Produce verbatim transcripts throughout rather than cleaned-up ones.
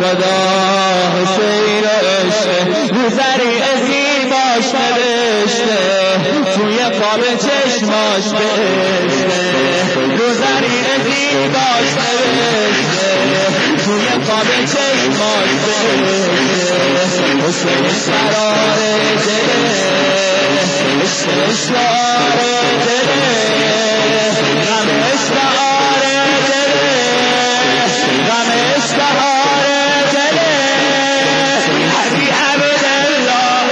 خدا حسین عشق رو زریع زیباش نوشته توی خواب چشماش بهشته رو زریع زیباش نوشته توی خواب چشماش بهشته حسین قرار دله عشق شعار دله غم اشتعار دله غم اشتعار دله ابی عبدالله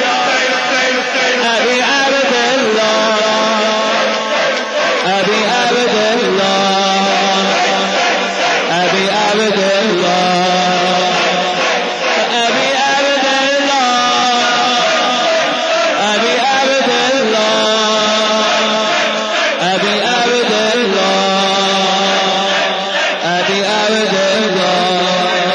ابی عبدالله ابی عبدالله ابی عبدالله ابی عبدالله ابي عبد الله ابي عبد الله ابي عبد الله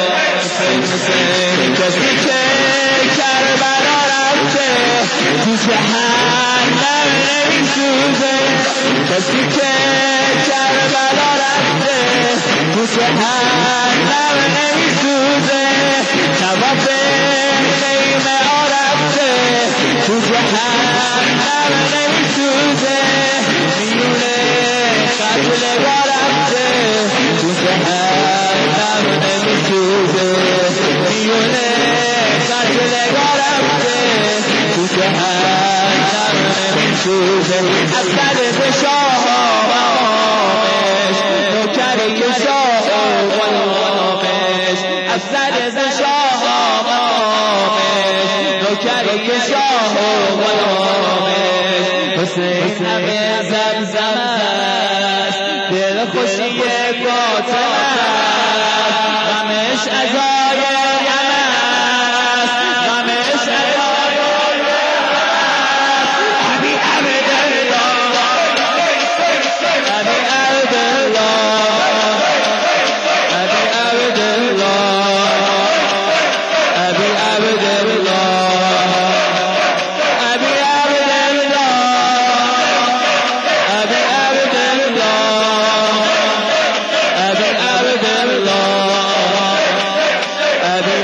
کسی که کربلا رفته تو جهنم نمیسوزه کسی که کربلا رفته تو جهنم نمیسوزه نواف خیمه ها رفته تو جهنم نمیسوزه میونه قتلگاه رفته تو جهنم نمیسوزه میونه قتلگاه رفته تو جهنم نمیسوزه از سر شاه آقامش نوکری شاه آقامش از سر شاه آقامش نوکری شاه آقامش حسین همه زمزم است دل خوشی باطن است غمش ازای غم است غمش ازای غم است ابی عبدالله ابی عبدالله ابی عبدالله ابی عبدالله ابی عبدالله ابی عبدالله ابی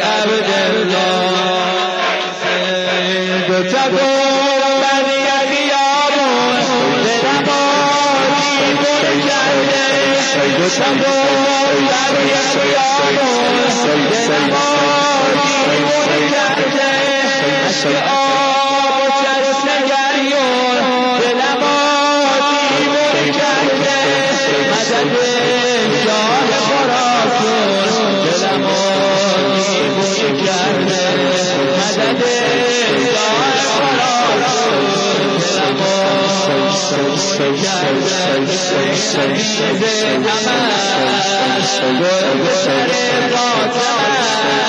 عبدالله دو تا گل در خیابون دلم دیوونه کرده دو تا گل در خیابون دلم دیوونه کرده عشق آب و چشم گریون دلم دیوونه کرده مدد شاه خراسان دلم دیوونه کرده مدد شاه خراسان دلم دیوونه کرده شهید همه گل سر فاطمه